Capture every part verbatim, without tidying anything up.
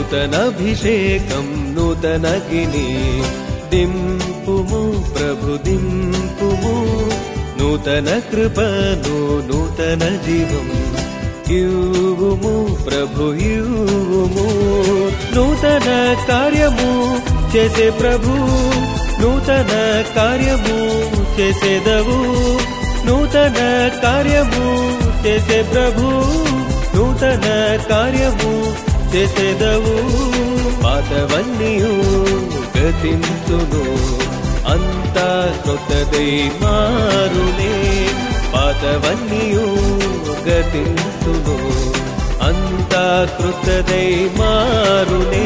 నూతనభిషేకం నూతనగిని దింపుము ప్రభు దింపుము నూతన కృపను నూతన జీవం ఇవ్వుము ప్రభు ఇవ్వుము నూతన కార్యము చేసే ప్రభు నూతన కార్యము చేసేదవు నూతన కార్యము చేసే ప్రభు నూతన కార్యము చేసేదవు పాతవన్నీయు గతించును అంతా కొత్తదై మారునే పాతవన్నీయు గతించును అంతా కృతదై మారునే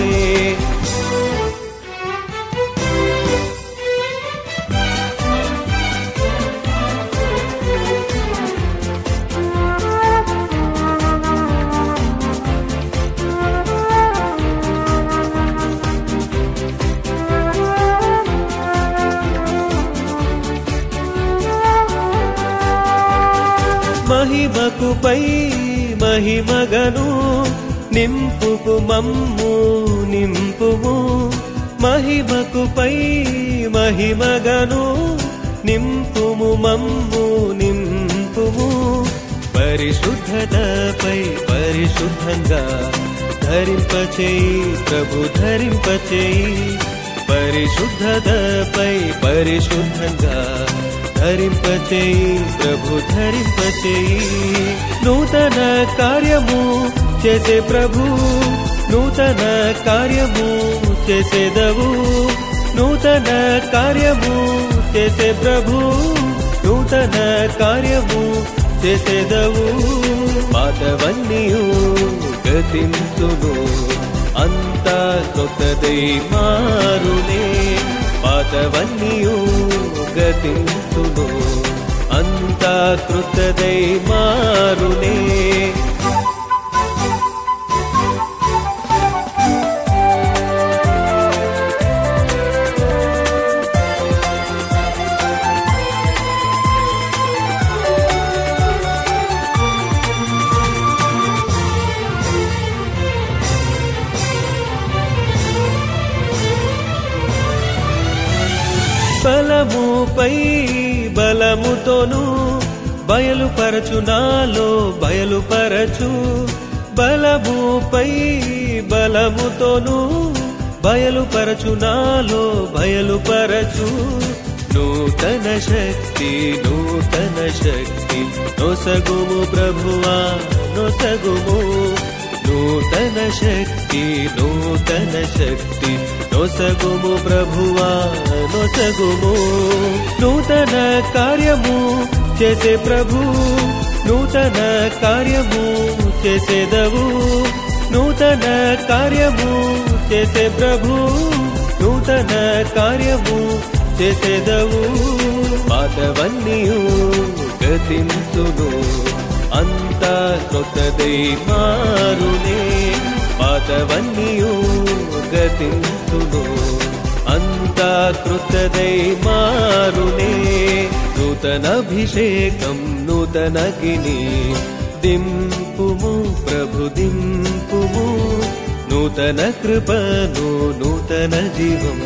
మహిమకు పై మహిమగను నింపుకు మమ్ము నింపుము మహిమకు పై మహిమగను నింపుము మమ్ము నింపుము పరిశుద్ధతపై పరిశుద్ధంగా ధరింపచేయి ప్రభు ధరింపచేయి పరిశుద్ధతపై పరిశుద్ధంగా ధరింపచేయి ప్రభు ధరింపచేయి నూతన కార్యము చేసే ప్రభు నూతన కార్యము చేసేదవు నూతన కార్యము చేసే ప్రభు నూతన కార్యము చేసేదవు పాతవన్నీయు గతించును అంతా కొత్తదై మారునే పాతవన్నీయు గతించును అంతా కృతదై మారునే బలముపై బలముతోను బయలుపరచు నాలో బయలుపరచు బలముపై బలముతోను బయలుపరచు నాలో బయలుపరచు నూతన శక్తి నూతన శక్తి నొసగుము ప్రభువా నొసగుము నూతన శక్తి నూతన శక్తి నొసగుము ప్రభువా నొసగుము నూతన కార్యము చేసే ప్రభు నూతన కార్యము చేసేదవు నూతన కార్యము చేసే ప్రభు నూతన కార్యము చేసేదవు పాతవన్నీయు గతించును అంతా కొత్తదై మారునే పాతవన్నీయు గతించును అంతా కృతదై మారునే నూతనభిషేకం నూతనగిని దింపుము ప్రభు దింపుము నూతన కృపను నూతన జీవం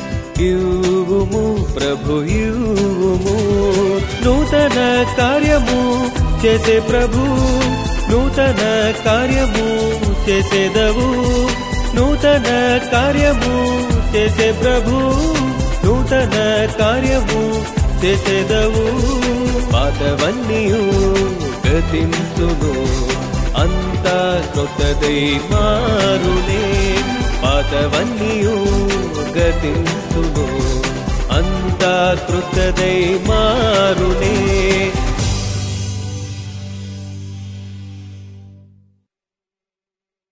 ఇవ్వుము ప్రభు ఇవ్వుము నూతన కార్యము చేసే ప్రభు నూతన కార్యము చేసేదవు నూతన కార్యము చేసే ప్రభు నూతన కార్యము చేసేదవు పాతవన్నీయు గతించును అంతా కొత్తదై మారునే పాతవన్నీయు గతించును అంతా కృతదై మారునే